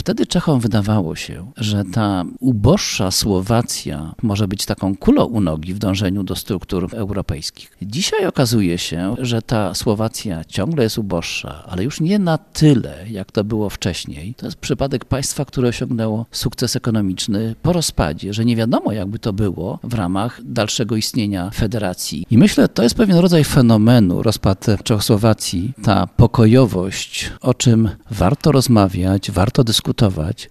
Wtedy Czechom wydawało się, że ta uboższa Słowacja może być taką kulą u nogi w dążeniu do struktur europejskich. Dzisiaj okazuje się, że ta Słowacja ciągle jest uboższa, ale już nie na tyle, jak to było wcześniej. To jest przypadek państwa, które osiągnęło sukces ekonomiczny po rozpadzie, że nie wiadomo, jakby to było w ramach dalszego istnienia federacji. I myślę, to jest pewien rodzaj fenomenu, rozpad Czechosłowacji, ta pokojowość, o czym warto rozmawiać, warto dyskutować,